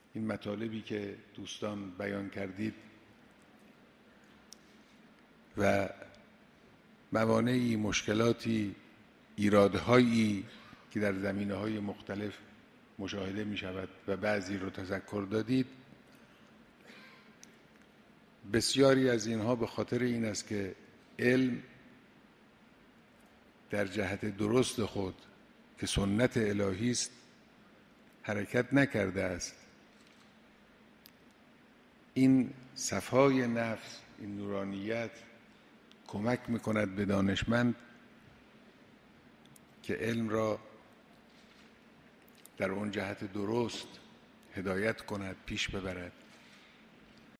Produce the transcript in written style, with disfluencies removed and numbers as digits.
این مطالبی که دوستان بیان کردید و موانعی، مشکلاتی، ایرادهایی که در زمینه‌های مختلف مشاهده می شود و بعضی رو تذکر دادید، بسیاری از اینها به خاطر این است که علم در جهت درست خود که سنت الهی است حرکت نکرده است. این صفای نفس، این نورانیت کمک می‌کند به دانشمند که علم را در اون جهت درست هدایت کند، پیش ببرد.